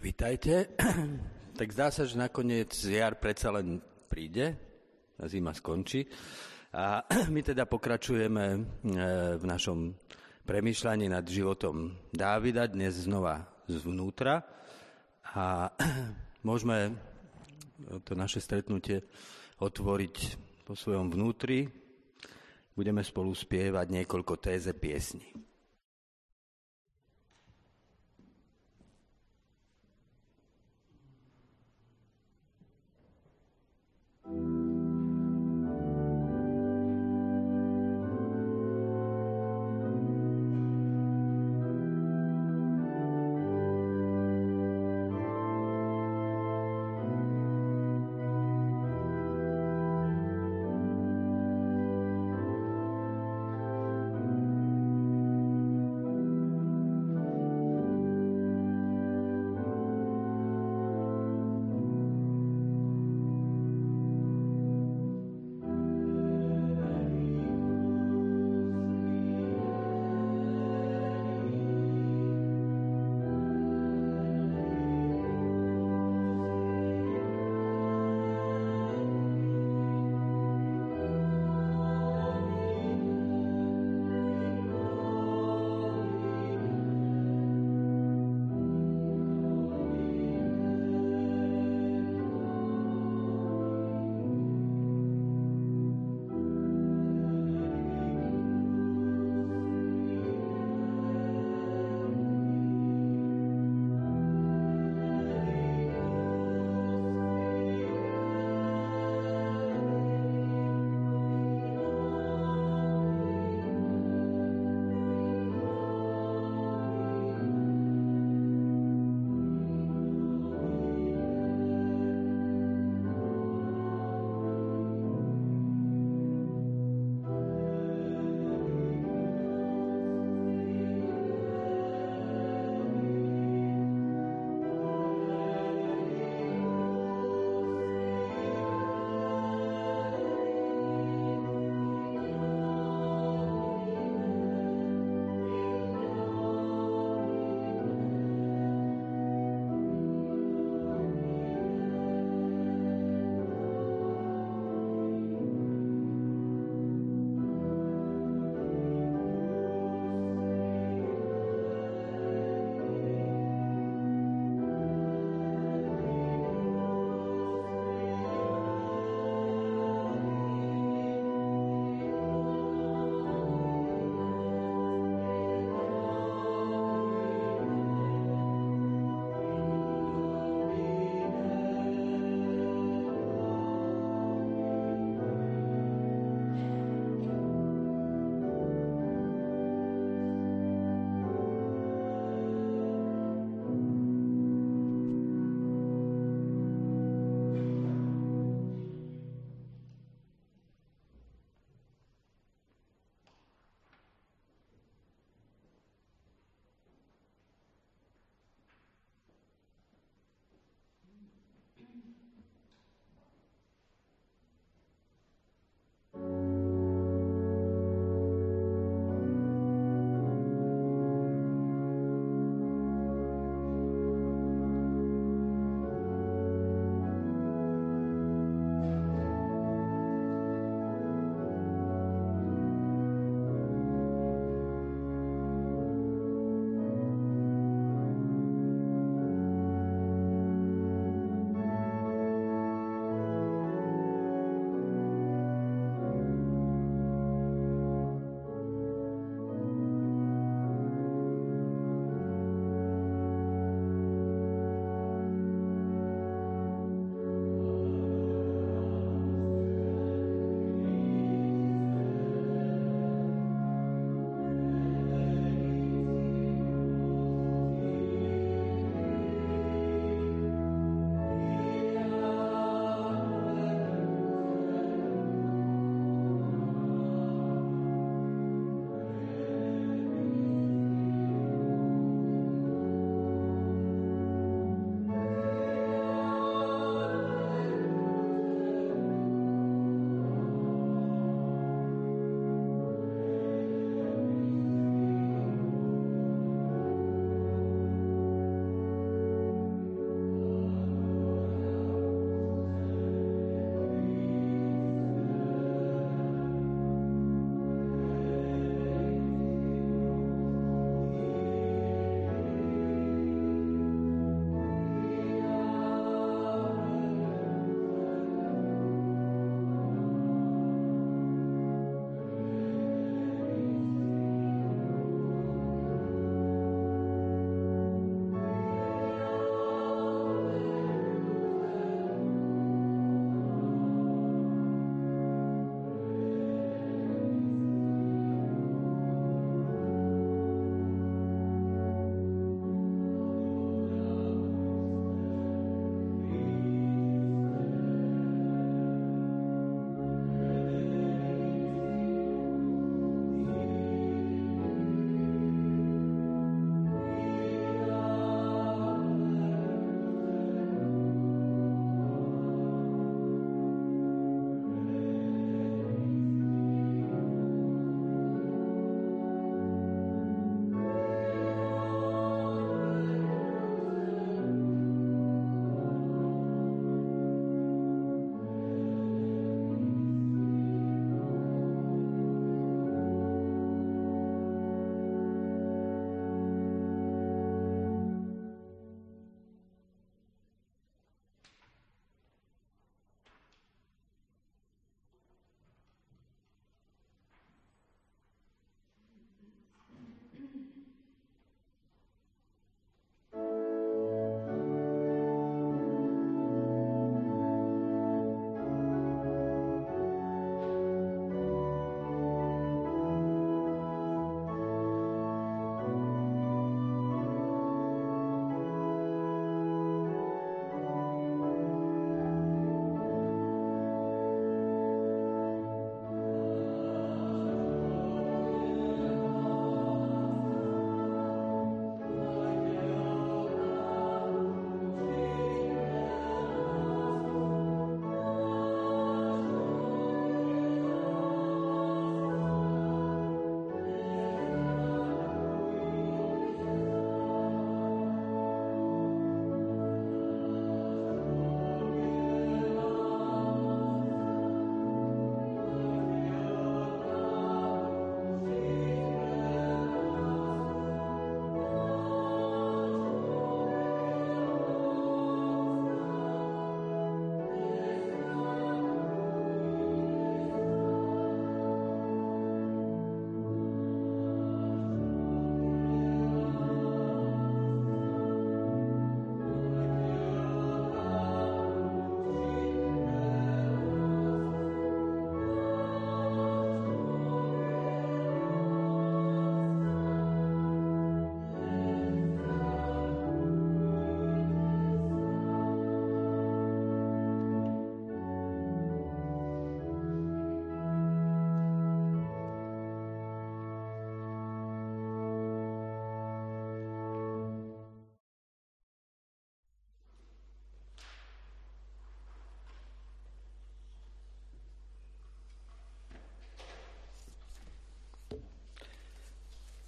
Vítajte. Tak zdá sa, že nakoniec jar predsa len príde, a zima skončí. A my teda pokračujeme v našom premýšľaní nad životom Dávida, dnes znova zvnútra. A môžeme to naše stretnutie otvoriť po svojom vnútri. Budeme spolu spievať niekoľko téze piesní.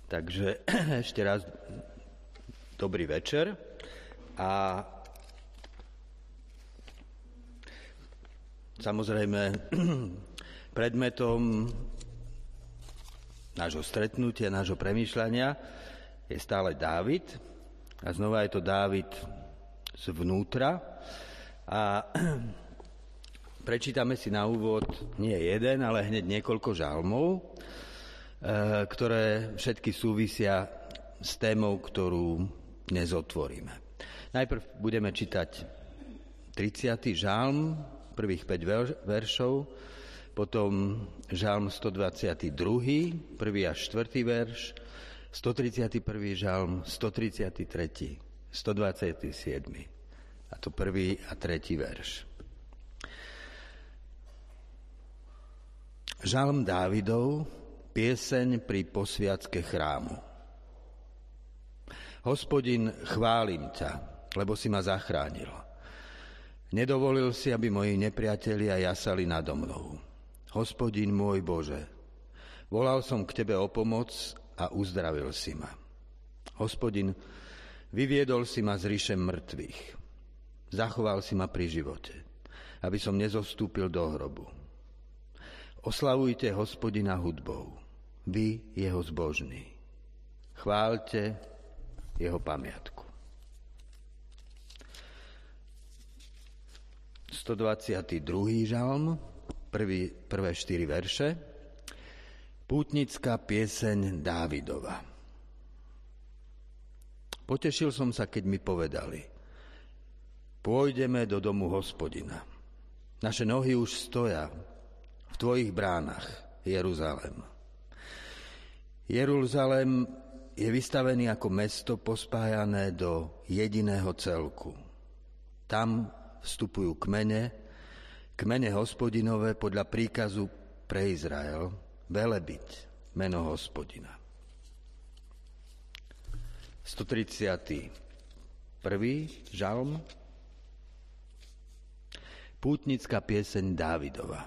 Takže ešte raz dobrý večer a samozrejme predmetom nášho stretnutia, nášho premýšľania je stále Dávid a znova je to Dávid zvnútra a prečítame si na úvod nie jeden, ale hneď niekoľko žalmov, ktoré všetky súvisia s témou, ktorú dnes otvoríme. Najprv budeme čítať 30. žalm, prvých 5 veršov, potom žalm 122, 1. až 4. verš, 131. žalm, 133., 127. a to 1. a 3. verš. Žalm Dávidov, pieseň pri posviacke chrámu. Hospodin, chválim ťa, lebo si ma zachránil. Nedovolil si, aby moji nepriatelia jasali nado mnou. Hospodin môj Bože, volal som k tebe o pomoc a uzdravil si ma. Hospodin, vyviedol si ma z ríše mŕtvych. Zachoval si ma pri živote, aby som nezostúpil do hrobu. Oslavujte Hospodina hudbou, vy jeho zbožní. Chváľte jeho pamiatku. 122. žalm, prvé 4 verše. Pútnická pieseň Dávidova. Potešil som sa, keď mi povedali: pôjdeme do domu Hospodina. Naše nohy už stoja v tvojich bránach, Jeruzalém. Jeruzalém je vystavený ako mesto pospájané do jediného celku. Tam vstupujú kmene Hospodinové podľa príkazu pre Izrael, velebiť meno Hospodina. 131. žalm, pútnická pieseň Dávidova.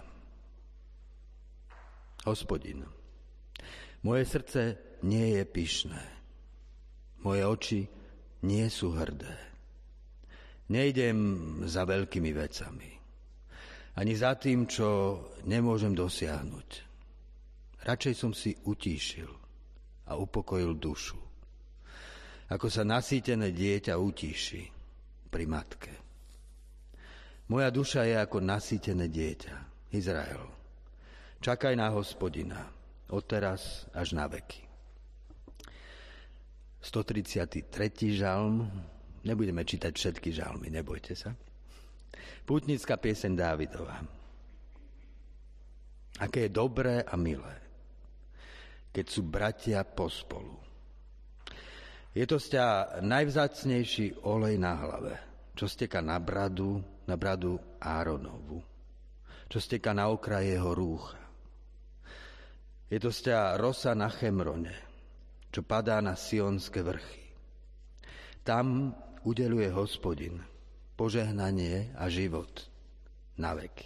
Hospodin, moje srdce nie je pyšné, moje oči nie sú hrdé. Nejdem za veľkými vecami, ani za tým, čo nemôžem dosiahnuť. Radšej som si utíšil a upokojil dušu, ako sa nasýtené dieťa utíši pri matke. Moja duša je ako nasýtené dieťa, Izrael. Čakaj na Hospodina, odteraz až na veky. 133. žalm, nebudeme čítať všetky žalmy, nebojte sa. Pútnická pieseň Dávidova. Aké je dobré a milé, keď sú bratia pospolu. Je to sťa najvzácnejší olej na hlave, čo steká na bradu Áronovu, čo steká na okraj jeho rúcha. Je to sťa rosa na Chemrone, čo padá na Sionské vrchy. Tam udeľuje Hospodin požehnanie a život na veky.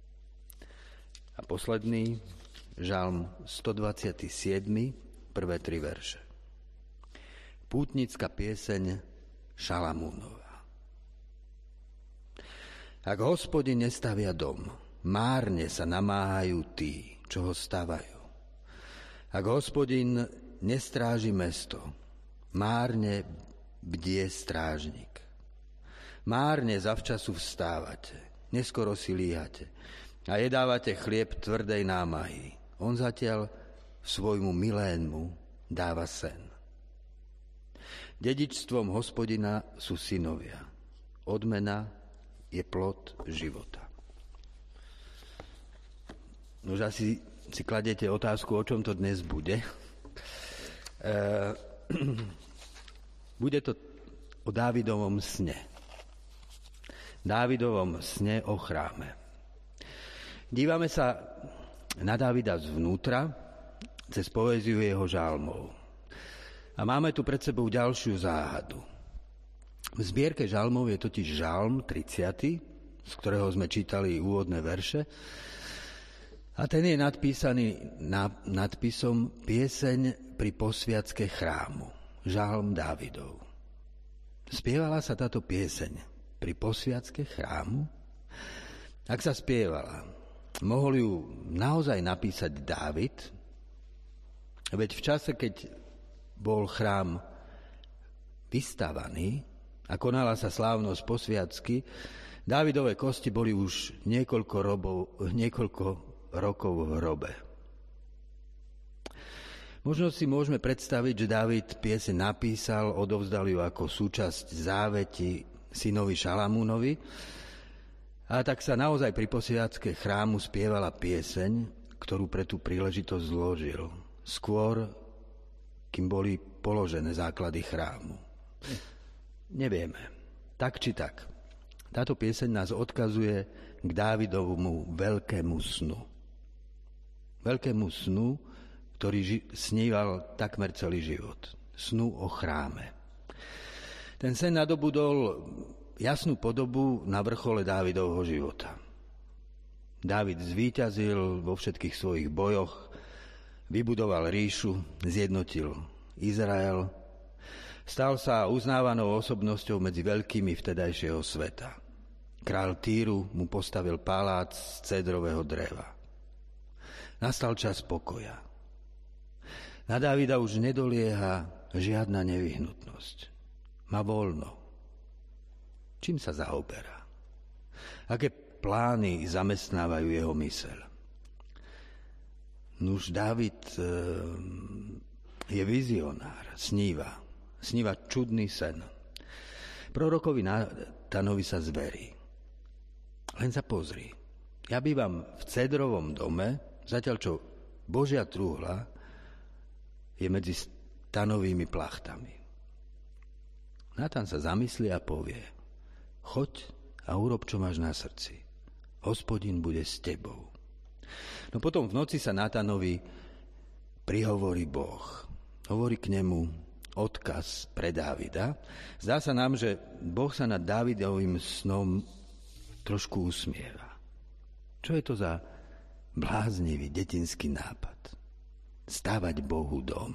A posledný, žalm 127, prvé 3 verše. Pútnická pieseň Šalamúnova. Ak Hospodin nestavia dom, márne sa namáhajú tí, čo ho stavajú. Ak Hospodin nestráži mesto, márne bdie strážnik. Márne zavčasu vstávate, neskoro si líhate a jedávate chlieb tvrdej námahy. On zatiaľ svojmu milénmu dáva sen. Dedičstvom Hospodina sú synovia. Odmena je plod života. Nož asi si kladete otázku, o čom to dnes bude. Bude to o Dávidovom sne. Dávidovom sne o chráme. Dívame sa na Dávida zvnútra cez poéziu jeho žalmov. A máme tu pred sebou ďalšiu záhadu. V zbierke žalmov je totiž žalm 30, z ktorého sme čítali úvodné verše. A ten je nadpísaný nadpisom Pieseň pri posviacke chrámu, žalm Dávidov. Spievala sa táto pieseň pri posviacke chrámu? Ak sa spievala, mohol ju naozaj napísať Dávid? Veď v čase, keď bol chrám vystavaný a konala sa slávnosť posviacky, Dávidové kosti boli už niekoľko rokov v hrobe. Možno si môžeme predstaviť, že Dávid pieseň napísal, odovzdal ju ako súčasť záveti synovi Šalamúnovi, a tak sa naozaj pri posviacke chrámu spievala pieseň, ktorú pre tú príležitosť zložil. Skôr, kým boli položené základy chrámu. Nevieme. Tak či tak. Táto pieseň nás odkazuje k Dávidovmu veľkému snu. Veľkému snu, ktorý sníval takmer celý život. Snu o chráme. Ten sen nadobudol jasnú podobu na vrchole Dávidovho života. Dávid zvíťazil vo všetkých svojich bojoch, vybudoval ríšu, zjednotil Izrael, stal sa uznávanou osobnosťou medzi veľkými vtedajšieho sveta. Kráľ Týru mu postavil palác z cédrového dreva. Nastal čas pokoja. Na Dávida už nedolieha žiadna nevyhnutnosť. Má voľno. Čím sa zaoberá? Aké plány zamestnávajú jeho myseľ? Nuž Dávid je vizionár, sníva čudný sen. Prorokovi Nátanovi sa zverí. Len sa pozri. Ja bývam v cédrovom dome, zatiaľ čo Božia trúhla je medzi stanovými plachtami. Nátan sa zamyslí a povie: choď a urob, čo máš na srdci. Hospodin bude s tebou. No potom v noci sa Nátanovi prihovorí Boh. Hovorí k nemu odkaz pre Dávida. Zdá sa nám, že Boh sa nad Dávidovým snom trošku usmieva. Čo je to za bláznivý detinský nápad? Stavať Bohu dom.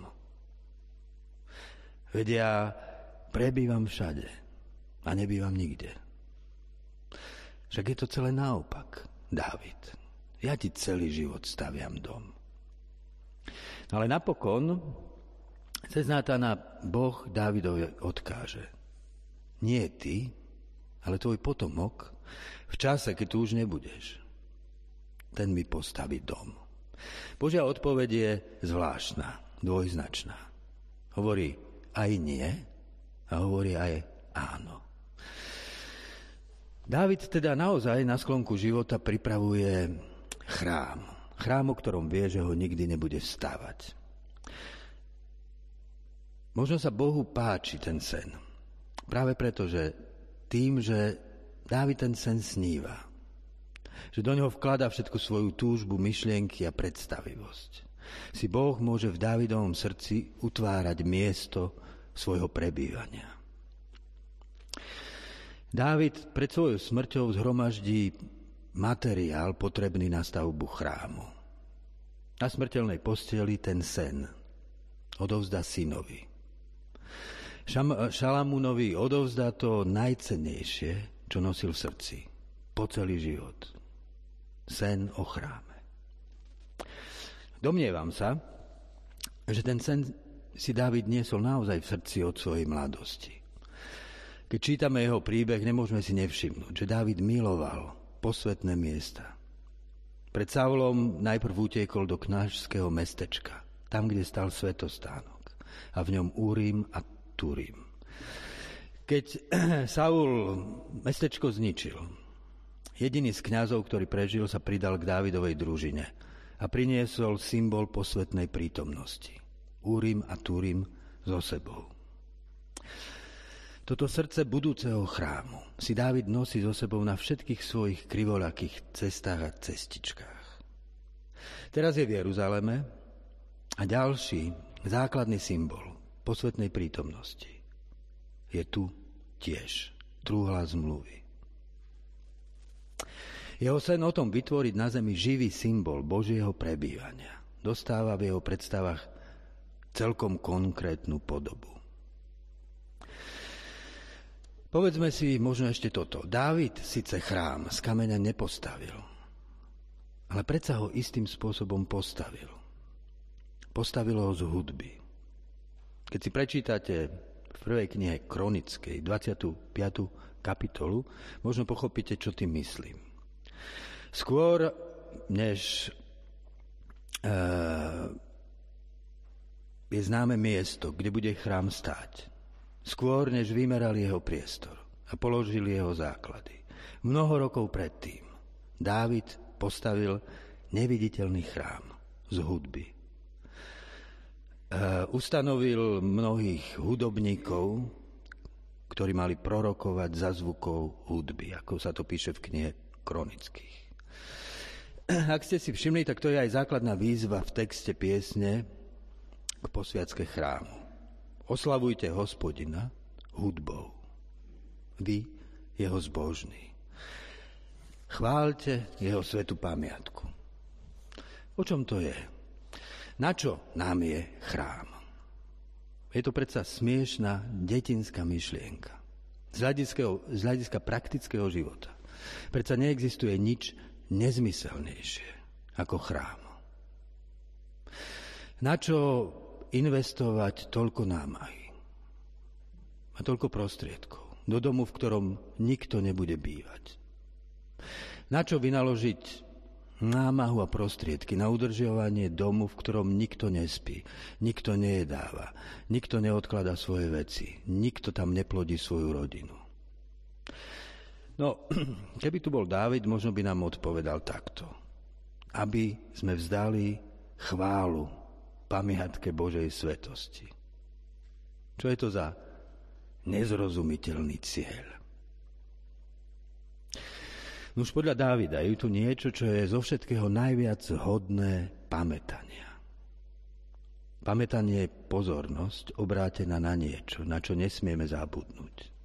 Veď ja prebývam všade a nebývam nikde. Však je to celé naopak, Dávid. Ja ti celý život staviam dom. Ale napokon cez Nátana Boh Dávidovi odkáže: nie ty, ale tvoj potomok v čase, keď tu už nebudeš. Ten mi postaví dom. Božia odpoveď je zvláštna, dvojznačná. Hovorí aj nie a hovorí aj áno. Dávid teda naozaj na sklonku života pripravuje chrám. Chrám, o ktorom vie, že ho nikdy nebude vstávať. Možno sa Bohu páči ten sen. Práve preto, že tým, že Dávid ten sen sníva. Že do neho vkladá všetku svoju túžbu, myšlienky a predstavivosť. Si Boh môže v Dávidovom srdci utvárať miesto svojho prebývania. Dávid pred svojou smrťou zhromaždí materiál potrebný na stavbu chrámu. Na smrteľnej posteli ten sen odovzdá synovi. Šalamúnovi odovzdá to najcennejšie, čo nosil v srdci po celý život. Sen o chráme. Domnievam sa, že ten sen si Dávid niesol naozaj v srdci od svojej mladosti. Keď čítame jeho príbeh, nemôžeme si nevšimnúť, že Dávid miloval posvätné miesta. Pred Saulom najprv utiekol do kňažského mestečka, tam, kde stal svätostánok, a v ňom Úrim a Turim. Keď Saul mestečko zničil, jediný z kňazov, ktorý prežil, sa pridal k Dávidovej družine a priniesol symbol posvätnej prítomnosti. Úrim a Turim so sebou. Toto srdce budúceho chrámu si Dávid nosí so sebou na všetkých svojich krivoľakých cestách a cestičkách. Teraz je v Jeruzaleme a ďalší základný symbol posvätnej prítomnosti je tu tiež trúhla zmluvy. Jeho sen o tom vytvoriť na zemi živý symbol Božieho prebývania dostáva v jeho predstavách celkom konkrétnu podobu. Povedzme si možno ešte toto. Dávid síce chrám z kameňa nepostavil, ale predsa ho istým spôsobom postavil. Postavil ho z hudby. Keď si prečítate v prvej knihe Kronickej, 25. kapitolu, možno pochopíte, čo tým myslím. Skôr, než je známe miesto, kde bude chrám stáť, skôr, než vymerali jeho priestor a položili jeho základy, mnoho rokov predtým Dávid postavil neviditeľný chrám z hudby. Ustanovil mnohých hudobníkov, ktorí mali prorokovať za zvukov hudby, ako sa to píše v knihe Kronických. Ak ste si všimli, tak to je aj základná výzva v texte piesne k posviacke chrámu. Oslavujte Hospodina hudbou, vy jeho zbožní. Chváľte jeho svätú pamiatku. O čom to je? Na čo nám je chrám? Je to predsa smiešná detinská myšlienka. Z hľadiska praktického života. Predsa neexistuje nič nezmyselnejšie ako chrám. Na čo investovať toľko námahy a toľko prostriedkov do domu, v ktorom nikto nebude bývať? Na čo vynaložiť námahu a prostriedky na udržiavanie domu, v ktorom nikto nespí, nikto nejedáva, nikto neodkladá svoje veci, nikto tam neplodí svoju rodinu? No, keby tu bol Dávid, možno by nám odpovedal takto. Aby sme vzdali chválu pamiatke Božej svetosti. Čo je to za nezrozumiteľný cieľ? No už podľa Dávida je tu niečo, čo je zo všetkého najviac hodné pamätania. Pamätanie je pozornosť obrátená na niečo, na čo nesmieme zabudnúť.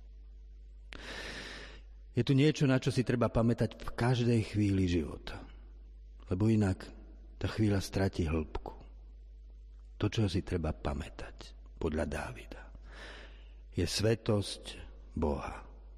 Je tu niečo, na čo si treba pamätať v každej chvíli života. Lebo inak tá chvíľa stratí hĺbku. To, čo si treba pamätať, podľa Dávida, je svetosť Boha.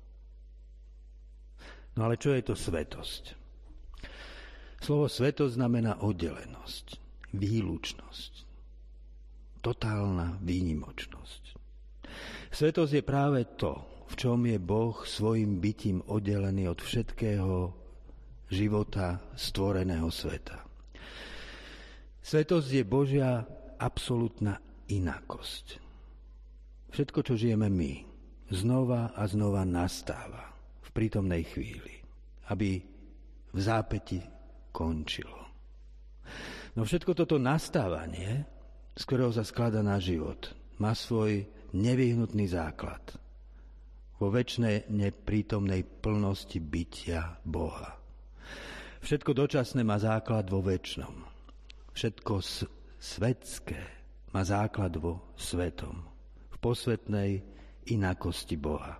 No ale čo je to svetosť? Slovo svetosť znamená oddelenosť, výlučnosť, totálna výnimočnosť. Svetosť je práve to, v čom je Boh svojim bytím oddelený od všetkého života stvoreného sveta. Svetosť je Božia absolútna inakosť. Všetko, čo žijeme my, znova a znova nastáva v prítomnej chvíli, aby v zápäti končilo. No všetko toto nastávanie, z ktorého sa skladá náš život, má svoj nevyhnutný základ vo večnej neprítomnej plnosti bytia Boha. Všetko dočasné má základ vo večnom. Všetko svetské má základ vo svetom, v posvetnej inakosti Boha.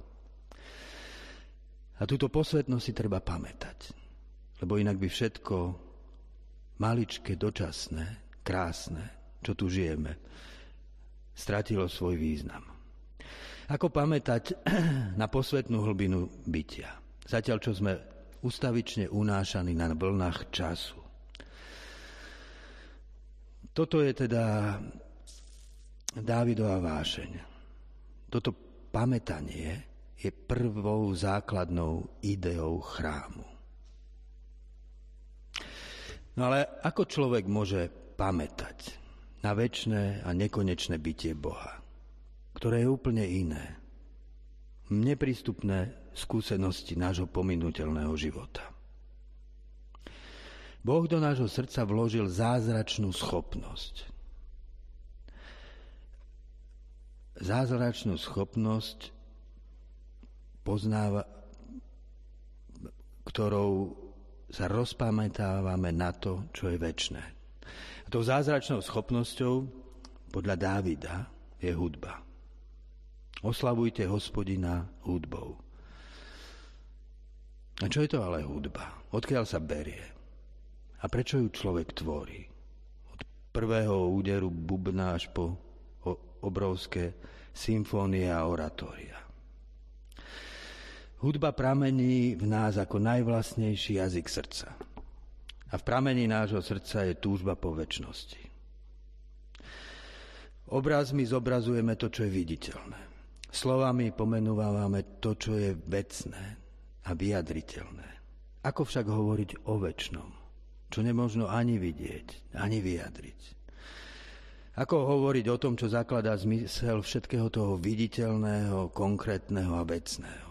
A túto posvetnosť si treba pamätať, lebo inak by všetko maličké, dočasné, krásne, čo tu žijeme, stratilo svoj význam. Ako pamätať na posvetnú hlbinu bytia, zatiaľ čo sme ustavične unášaní na vlnách času. Toto je teda Dávidova vášeň. Toto pamätanie je prvou základnou ideou chrámu. No ale ako človek môže pamätať na večné a nekonečné bytie Boha, ktoré je úplne iné, neprístupné skúsenosti nášho pominuteľného života? Boh do nášho srdca vložil zázračnú schopnosť. Zázračnú schopnosť ktorou sa rozpamätávame na to, čo je večné. A tou zázračnou schopnosťou podľa Dávida je hudba. Oslavujte Hospodina hudbou. A čo je to ale hudba? Odkiaľ sa berie? A prečo ju človek tvorí? Od prvého úderu bubna až po obrovské symfónie a oratória. Hudba pramení v nás ako najvlastnejší jazyk srdca. A v pramení nášho srdca je túžba po večnosti. Obrazmi zobrazujeme to, čo je viditeľné. Slovami pomenúvame to, čo je vecné a vyjadriteľné. Ako však hovoriť o večnom, čo nemožno ani vidieť, ani vyjadriť? Ako hovoriť o tom, čo zakladá zmysel všetkého toho viditeľného, konkrétneho a vecného?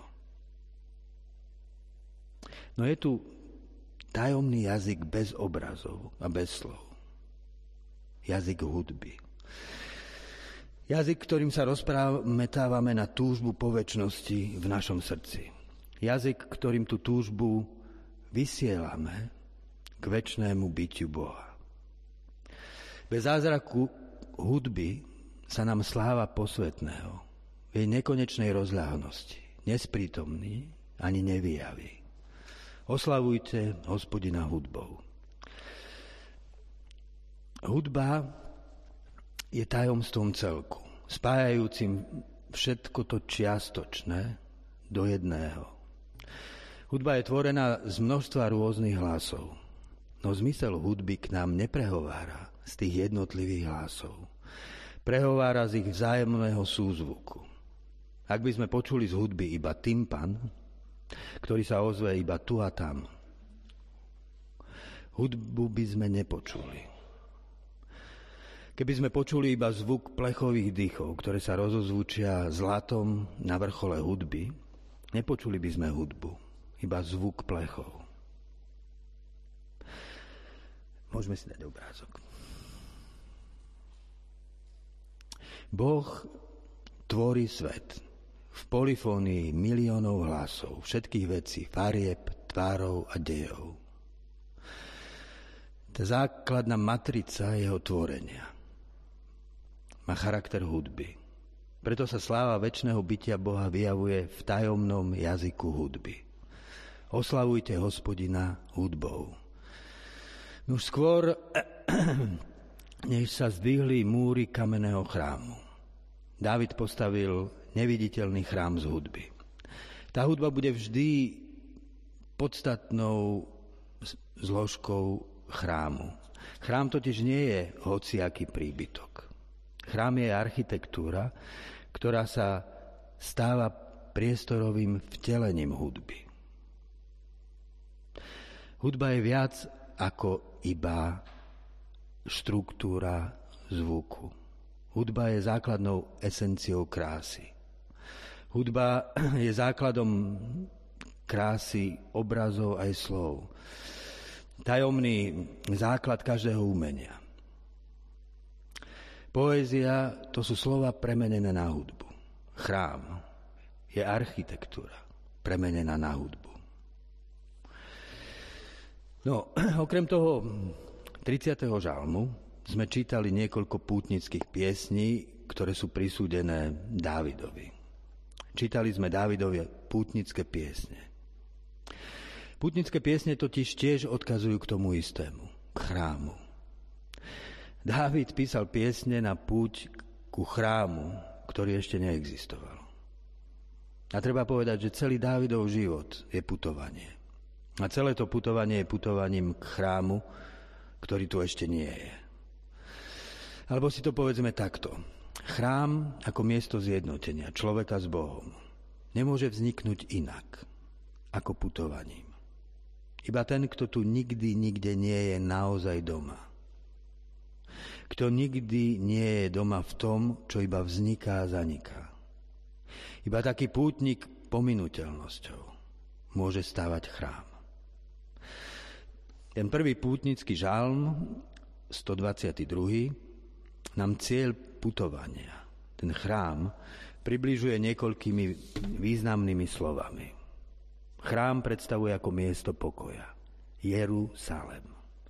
No je tu tajomný jazyk bez obrazov a bez slov. Jazyk hudby. Jazyk, ktorým sa rozprávame na túžbu po večnosti v našom srdci. Jazyk, ktorým tú túžbu vysielame k večnému bytiu Boha. Bez zázraku hudby sa nám sláva posvetného v jej nekonečnej rozľahnosti nesprítomný ani nevyjaví. Oslavujte Hospodina hudbou. Hudba je tajomstvom celku, spájajúcim všetko to čiastočné do jedného. Hudba je tvorená z množstva rôznych hlasov, no zmysel hudby k nám neprehovára z tých jednotlivých hlasov. Prehovára z ich vzájomného súzvuku. Ak by sme počuli z hudby iba tympan, ktorý sa ozve iba tu a tam, hudbu by sme nepočuli. Keby sme počuli iba zvuk plechových dýchov, ktoré sa rozozvučia zlatom na vrchole hudby, nepočuli by sme hudbu, iba zvuk plechov. Môžeme si dať obrázok. Boh tvorí svet v polifónii miliónov hlasov, všetkých vecí, farieb, tvárov a dejov. Tá základná matrica jeho tvorenia má charakter hudby. Preto sa sláva večného bytia Boha vyjavuje v tajomnom jazyku hudby. Oslavujte Hospodina hudbou. No skôr, než sa zdvihli múry kamenného chrámu, Dávid postavil neviditeľný chrám z hudby. Tá hudba bude vždy podstatnou zložkou chrámu. Chrám totiž nie je hociaký príbytok. Chrám je architektúra, ktorá sa stáva priestorovým vtelením hudby. Hudba je viac ako iba štruktúra zvuku. Hudba je základnou esenciou krásy. Hudba je základom krásy obrazov aj slov. Tajomný základ každého umenia. Poézia to sú slova premenené na hudbu. Chrám je architektúra premenená na hudbu. No, okrem toho 30. žalmu sme čítali niekoľko pútnických piesní, ktoré sú prisúdené Dávidovi. Čítali sme Dávidove pútnické piesne. Pútnické piesne totiž tiež odkazujú k tomu istému, k chrámu. Dávid písal piesne na púť ku chrámu, ktorý ešte neexistoval. A treba povedať, že celý Dávidov život je putovanie. A celé to putovanie je putovaním k chrámu, ktorý tu ešte nie je. Alebo si to povedzme takto. Chrám ako miesto zjednotenia človeka s Bohom nemôže vzniknúť inak ako putovaním. Iba ten, kto tu nikdy, nikde nie je naozaj doma. Kto nikdy nie je doma v tom, čo iba vzniká a zaniká. Iba taký pútnik pominuteľnosťou môže stávať chrám. Ten prvý pútnický žalm, 122, nám cieľ putovania, ten chrám, približuje niekoľkými významnými slovami. Chrám predstavuje ako miesto pokoja. Jeruzalem.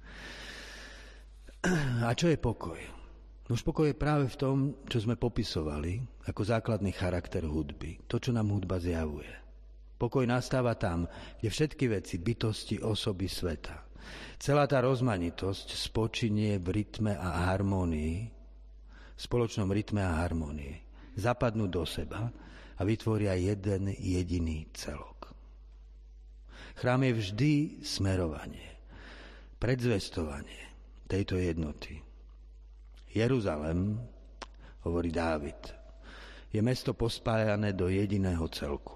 A čo je pokoj? No pokoj je práve v tom, čo sme popisovali ako základný charakter hudby. To, čo nám hudba zjavuje. Pokoj nastáva tam, kde všetky veci, bytosti, osoby sveta, celá tá rozmanitosť spočinie v rytme a harmónii, spoločnom rytme a harmónii. Zapadnú do seba a vytvoria jeden jediný celok. Chrám je vždy smerovanie, predzvestovanie tejto jednoty. Jeruzalem, hovorí Dávid, je mesto pospájané do jediného celku.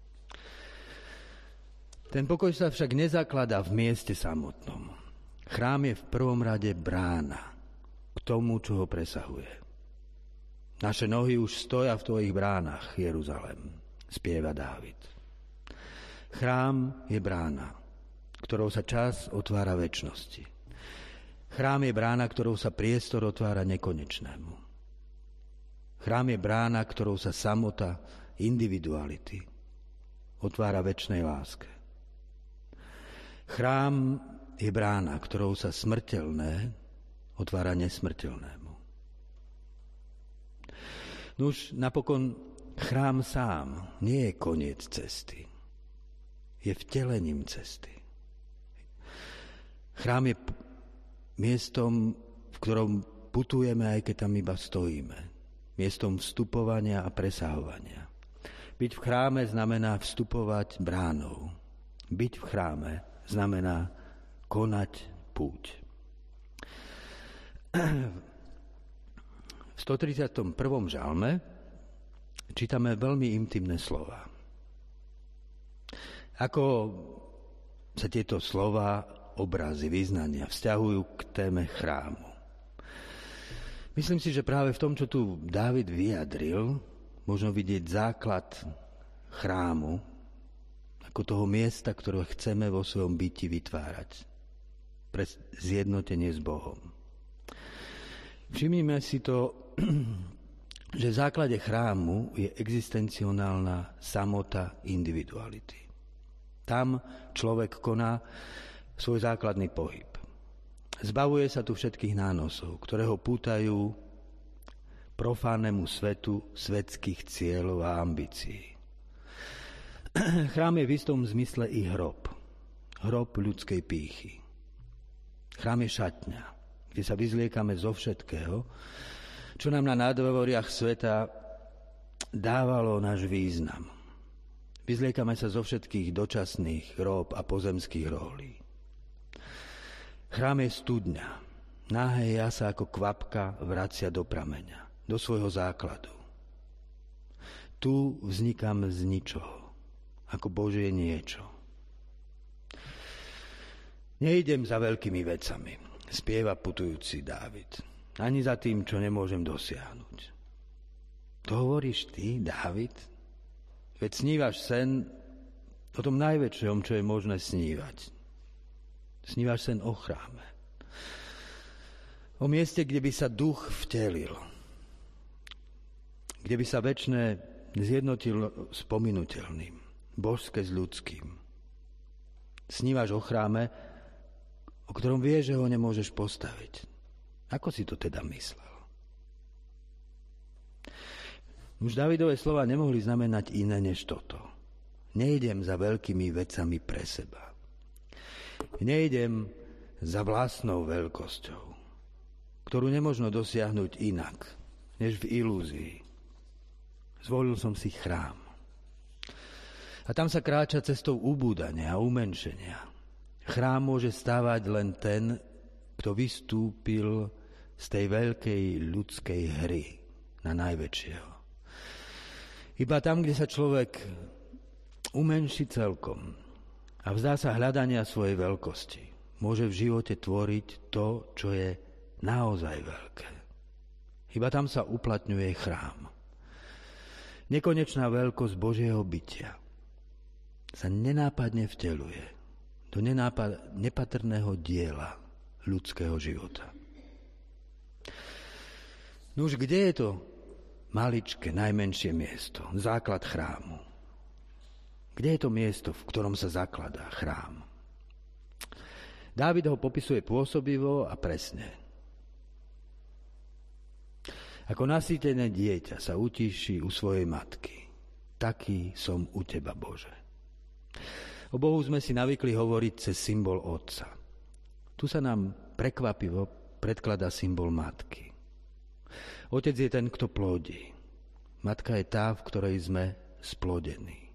Ten pokoj sa však nezakladá v mieste samotnom. Chrám je v prvom rade brána k tomu, čo ho presahuje. Naše nohy už stoja v tvojich bránach, Jeruzalem, spieva Dávid. Chrám je brána, ktorou sa čas otvára večnosti. Chrám je brána, ktorou sa priestor otvára nekonečnému. Chrám je brána, ktorou sa samota individuality otvára večnej láske. Chrám je brána, ktorou sa smrteľné otvára nesmrteľnému. Nuž napokon chrám sám nie je koniec cesty. Je vtelením cesty. Chrám je miestom, v ktorom putujeme, aj keď tam iba stojíme. Miestom vstupovania a presahovania. Byť v chráme znamená vstupovať bránou. Byť v chráme znamená konať púť. V 131. žalme čítame veľmi intimné slova. Ako sa tieto slova, obrazy, vyznania vzťahujú k téme chrámu. Myslím si, že práve v tom, čo tu Dávid vyjadril, možno vidieť základ chrámu ako toho miesta, ktoré chceme vo svojom byti vytvárať pre zjednotenie s Bohom. Všimnime si to, že v základe chrámu je existencionálna samota individuality. Tam človek koná svoj základný pohyb. Zbavuje sa tu všetkých nánosov, ktoré ho pútajú profánemu svetu svetských cieľov a ambícií. Chrám je v istom zmysle i hrob. Hrob ľudskej pýchy. Chrám je šatňa, kde sa vyzliekame zo všetkého, čo nám na nádvoriach sveta dávalo náš význam. Vyzliekame sa zo všetkých dočasných rôb a pozemských rolí. Chrám je studňa. Náhé jasa ako kvapka vracia do prameňa, do svojho základu. Tu vznikám z ničoho, ako Božie niečo. Neidem za veľkými vecami, spieva putujúci Dávid, ani za tým, čo nemôžem dosiahnuť. To hovoríš ty, Dávid? Veď snívaš sen o tom najväčšom, čo je možné snívať. Snívaš sen o chráme. O mieste, kde by sa duch vtelil. Kde by sa večné zjednotil s pominuteľným. Božské s ľudským. Snívaš o chráme, o ktorom vieš, že ho nemôžeš postaviť. Ako si to teda myslel? Už Dávidové slova nemohli znamenať iné než toto. Nejdem za veľkými vecami pre seba. Nejdem za vlastnou veľkosťou, ktorú nemožno dosiahnuť inak, než v ilúzii. Zvolil som si chrám. A tam sa kráča cestou ubúdania a umenšenia. Chrám môže stávať len ten, kto vystúpil z tej veľkej ľudskej hry na najväčšieho. Iba tam, kde sa človek umenší celkom a vzdá sa hľadania svojej veľkosti, môže v živote tvoriť to, čo je naozaj veľké. Iba tam sa uplatňuje chrám. Nekonečná veľkosť Božieho bytia sa nenápadne vteľuje do nepatrného diela ľudského života. Nuž, kde je to maličké, najmenšie miesto, základ chrámu? Kde je to miesto, v ktorom sa zakladá chrám? Dávid ho popisuje pôsobivo a presne. Ako nasýtené dieťa sa utíši u svojej matky, taký som u teba, Bože. O Bohu sme si navykli hovoriť cez symbol Otca. Tu sa nám prekvapivo predkladá symbol Matky. Otec je ten, kto plodí. Matka je tá, v ktorej sme splodení.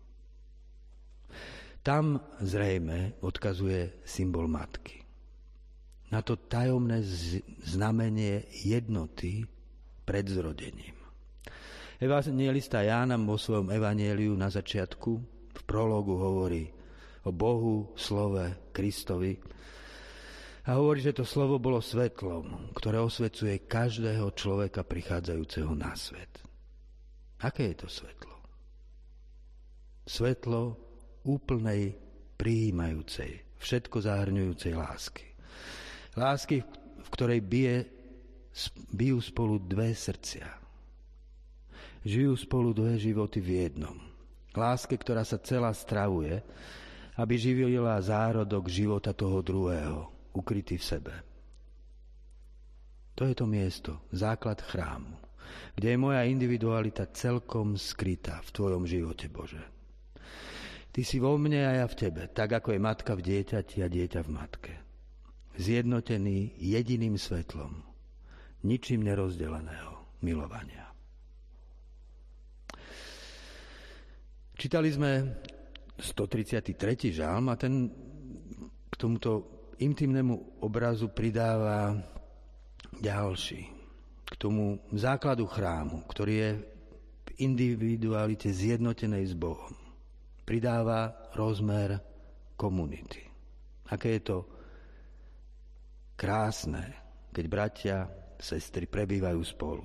Tam zrejme odkazuje symbol Matky. Na to tajomné znamenie jednoty pred zrodením. Evanjelista Ján nám vo svojom evanjeliu na začiatku v prologu hovorí o Bohu, slove, Kristovi a hovorí, že to slovo bolo svetlom, ktoré osvecuje každého človeka prichádzajúceho na svet. Aké je to svetlo? Svetlo úplnej, prijímajúcej, všetko zahrňujúcej lásky. Lásky, v ktorej bijú spolu dve srdcia. Žijú spolu dve životy v jednom. Láske, ktorá sa celá stravuje, aby živila zárodok života toho druhého, ukrytý v sebe. To je to miesto, základ chrámu, kde je moja individualita celkom skrytá v tvojom živote, Bože. Ty si vo mne a ja v tebe, tak ako je matka v dieťati a dieťa v matke. Zjednotený jediným svetlom, ničím nerozdeleného milovania. Čítali sme 133. žalm a ten k tomuto intimnému obrazu pridáva ďalší. K tomu základu chrámu, ktorý je v individualite zjednotenej s Bohom. Pridáva rozmer komunity. Aké je to krásne, keď bratia, sestry prebývajú spolu.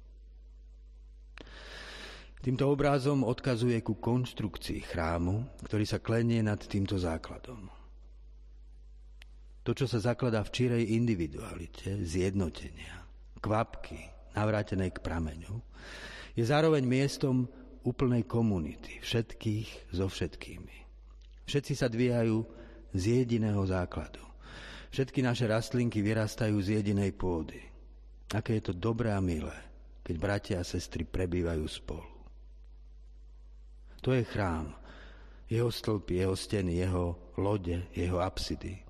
Týmto obrazom odkazuje ku konštrukcii chrámu, ktorý sa klenie nad týmto základom. To, čo sa zakladá v čírej individualite, zjednotenia, kvapky, navrátenej k prameňu, je zároveň miestom úplnej komunity, všetkých so všetkými. Všetci sa dvíhajú z jediného základu. Všetky naše rastlinky vyrastajú z jedinej pôdy. Aké je to dobré a milé, keď bratia a sestry prebývajú spolu. To je chrám, jeho stĺpy, jeho steny, jeho lode, jeho apsidy.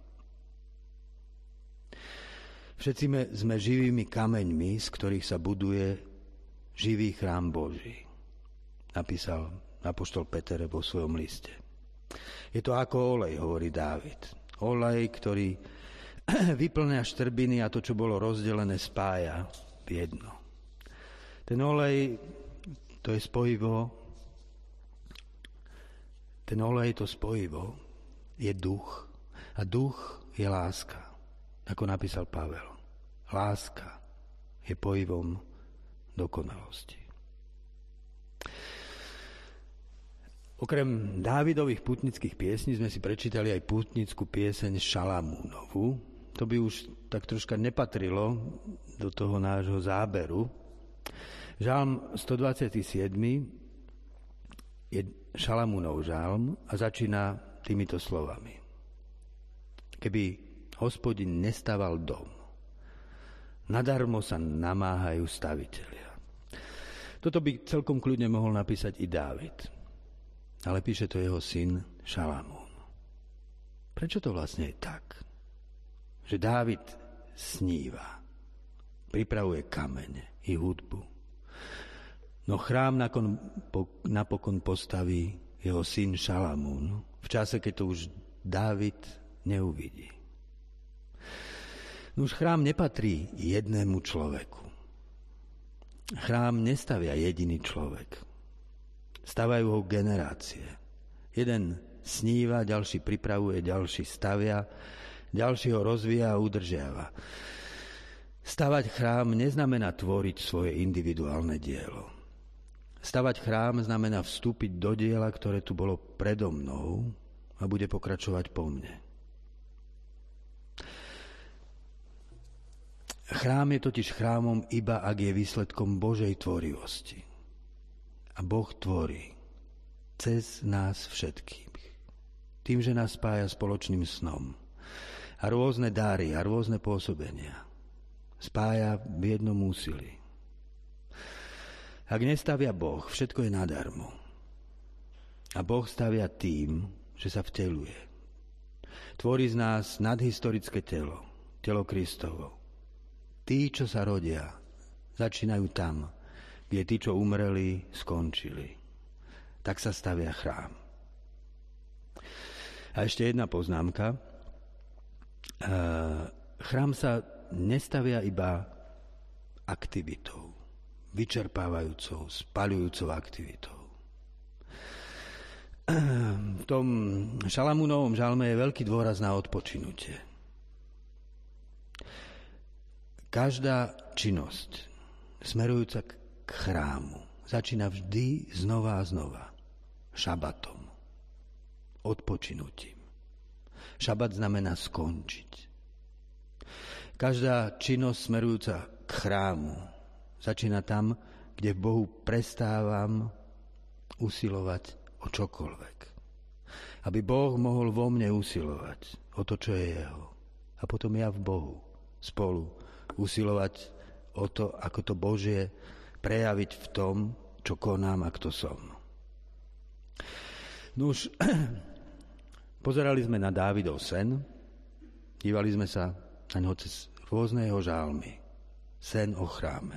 Všetci sme živými kameňmi, z ktorých sa buduje živý chrám Boží, napísal apoštol Peter vo svojom liste. Je to ako olej, hovorí Dávid. Olej, ktorý vyplňa štrbiny a to, čo bolo rozdelené, spája v jedno. Ten olej, to je spojivo. Ten olej, to spojivo, je duch. A duch je láska, ako napísal Pavel. Láska je pojivom dokonalosti. Okrem Dávidových pútnických piesní sme si prečítali aj pútnickú pieseň Šalamúnovu. To by už tak troška nepatrilo do toho nášho záberu. Žalm 127 je Šalamúnov žalm a začína týmito slovami. Keby Hospodin nestaval dom, nadarmo sa namáhajú stavitelia. Toto by celkom kľudne mohol napísať i Dávid, ale píše to jeho syn Šalamún. Prečo to vlastne je tak? Že Dávid sníva, pripravuje kamene i hudbu. No chrám napokon postaví jeho syn Šalamún v čase, keď to už Dávid neuvidí. No už chrám nepatrí jednému človeku. Chrám nestavia jediný človek. Stavajú ho generácie. Jeden sníva, ďalší pripravuje, ďalší stavia, ďalší ho rozvíja a udržiava. Stavať chrám neznamená tvoriť svoje individuálne dielo. Stavať chrám znamená vstúpiť do diela, ktoré tu bolo predo mnou a bude pokračovať po mne. Chrám je totiž chrámom iba, ak je výsledkom Božej tvorivosti. A Boh tvorí cez nás všetkých. Tým, že nás spája spoločným snom. A rôzne dáry a rôzne pôsobenia spája v jednom úsilí. Ak nestavia Boh, všetko je nadarmo. A Boh stavia tým, že sa vteľuje. Tvorí z nás nadhistorické telo Kristovo. Tí, čo sa rodia, začínajú tam, kde tí, čo umreli, skončili. Tak sa stavia chrám. A ešte jedna poznámka. Chrám sa nestavia iba aktivitou, vyčerpávajúcou, spaľujúcou aktivitou. V tom Šalamúnovom žalme je veľký dôraz na odpočinutie. Každá činnosť smerujúca k chrámu začína vždy znova a znova šabatom, odpočinutím. Šabat znamená skončiť. Každá činnosť smerujúca k chrámu začína tam, kde v Bohu prestávam usilovať o čokoľvek. Aby Boh mohol vo mne usilovať o to, čo je jeho. A potom ja v Bohu spolu usilovať o to, ako to Božie prejaviť v tom, čo konám a kto som. Nuž, pozerali sme na Dávidov sen, dívali sme sa na ňo cez rôzne jeho žalmy. Sen o chráme.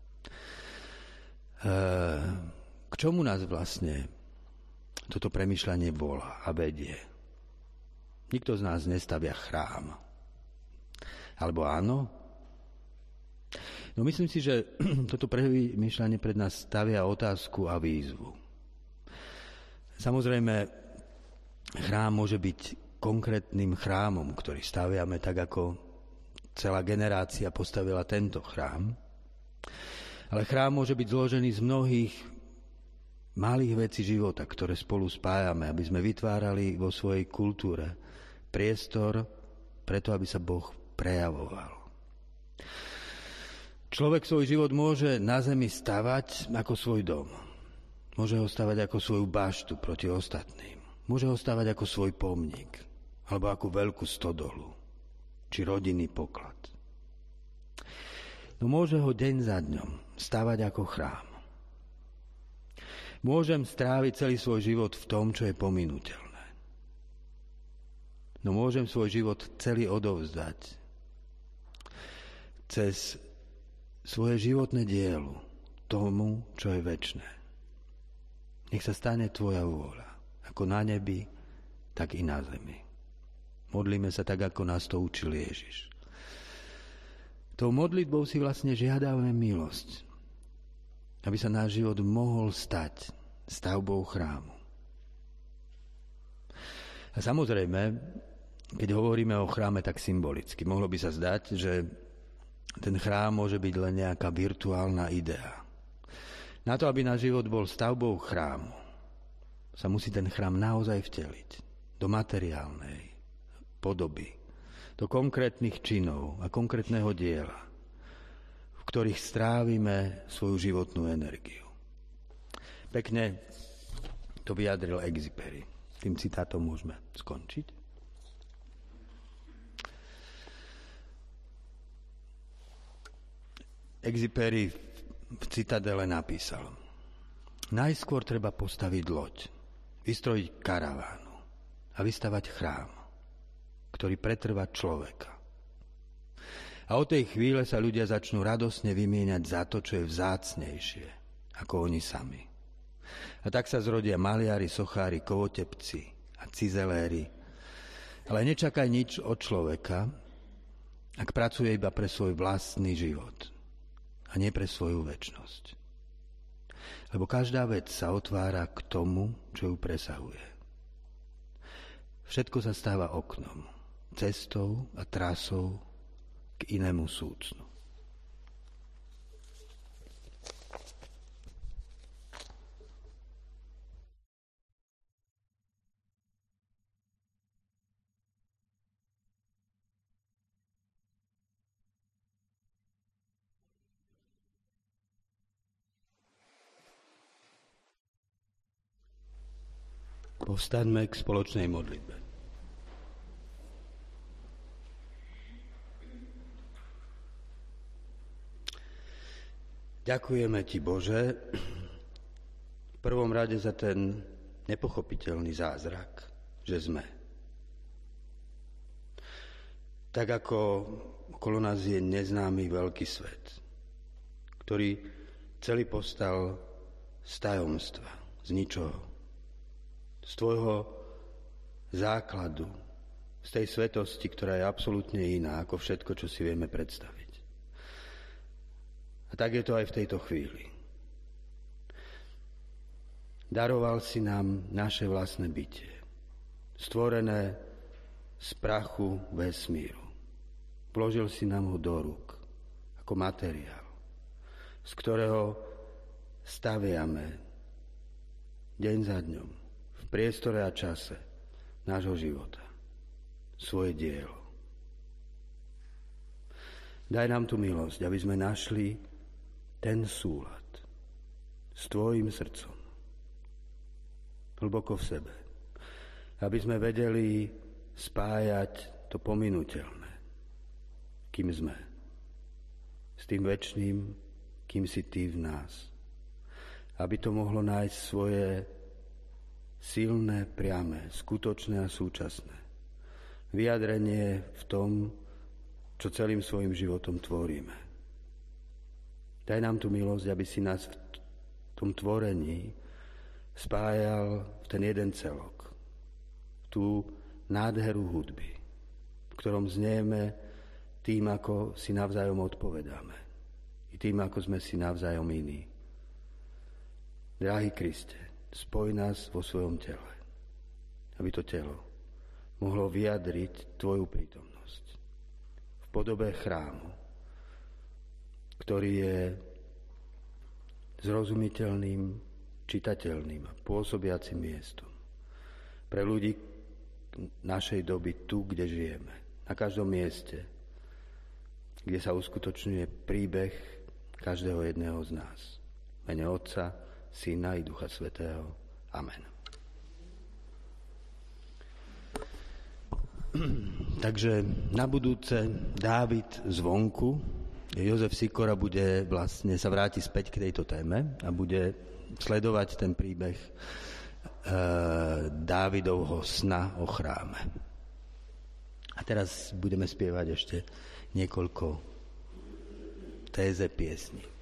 K čomu nás vlastne toto premýšľanie volá a vedie? Nikto z nás nestavia chrám. Alebo áno? No myslím si, že toto premýšľanie pred nás stavia otázku a výzvu. Samozrejme, chrám môže byť konkrétnym chrámom, ktorý staviame tak, ako celá generácia postavila tento chrám. Ale chrám môže byť zložený z mnohých malých vecí života, ktoré spolu spájame, aby sme vytvárali vo svojej kultúre priestor preto, aby sa Boh prejavoval. Človek svoj život môže na zemi stavať ako svoj dom. Môže ho stavať ako svoju baštu proti ostatným. Môže ho stavať ako svoj pomník, alebo ako veľkú stodolu, či rodinný poklad. No môže ho deň za dňom stavať ako chrám. Môžem stráviť celý svoj život v tom, čo je pominuteľné. No môžem svoj život celý odovzdať cez svoje životné dielo tomu, čo je večné. Nech sa stane tvoja vôľa, ako na nebi, tak i na zemi. Modlíme sa tak, ako nás to učil Ježiš. Tou modlitbou si vlastne žiadame milosť, aby sa náš život mohol stať stavbou chrámu. A samozrejme, keď hovoríme o chráme tak symbolicky, mohlo by sa zdať, že ten chrám môže byť len nejaká virtuálna idea. Na to, aby náš život bol stavbou chrámu, sa musí ten chrám naozaj vteliť do materiálnej podoby, do konkrétnych činov a konkrétneho diela, v ktorých strávime svoju životnú energiu. Pekne to vyjadril Exupéry. Tým citátom môžeme skončiť. Exupéry v Citadele napísal: najskôr treba postaviť loď, vystrojiť karavánu a vystavať chrám, ktorý pretrvá človeka. A od tej chvíle sa ľudia začnú radosne vymieňať za to, čo je vzácnejšie ako oni sami. A tak sa zrodia maliari, sochári, kovotepci a cizeléri. Ale nečakaj nič od človeka, ak pracuje iba pre svoj vlastný život a nie pre svoju večnosť. Lebo každá vec sa otvára k tomu, čo ju presahuje. Všetko sa stáva oknom, cestou a trasou k inému súcnu. Povstaňme k spoločnej modlitbe. Ďakujeme Ti, Bože, v prvom rade za ten nepochopiteľný zázrak, že sme. Tak ako okolo nás je neznámy veľký svet, ktorý celý postal z tajomstva, z ničoho, z tvojho základu, z tej svetosti, ktorá je absolútne iná ako všetko, čo si vieme predstaviť. A tak je to aj v tejto chvíli. Daroval si nám naše vlastné bytie, stvorené z prachu vesmíru. Vložil si nám ho do rúk ako materiál, z ktorého staviame deň za dňom v priestore a čase nášho života svoje dielo. Daj nám tú milosť, aby sme našli ten súlad s tvojim srdcom hlboko v sebe, aby sme vedeli spájať to pominuteľné, kým sme, s tým večným, kým si ty v nás. Aby to mohlo nájsť svoje silné, priame, skutočné a súčasné vyjadrenie v tom, čo celým svojim životom tvoríme. Daj nám tú milosť, aby si nás v tom tvorení spájal v ten jeden celok, tú nádheru hudby, v ktorom znieme tým, ako si navzájom odpovedáme i tým, ako sme si navzájom iní. Drahý Kriste, spoj nás vo svojom tele, aby to telo mohlo vyjadriť tvoju prítomnosť v podobe chrámu, ktorý je zrozumiteľným, čitateľným a pôsobiacim miestom pre ľudí našej doby tu, kde žijeme. Na každom mieste, kde sa uskutočňuje príbeh každého jedného z nás. V mene Otca, Syna i Ducha Svätého. Amen. Takže na budúce Dávid zvonku, Jozef Sikora bude vlastne sa vráti späť k tejto téme a bude sledovať ten príbeh Dávidovho sna o chráme. A teraz budeme spievať ešte niekoľko téze piesní.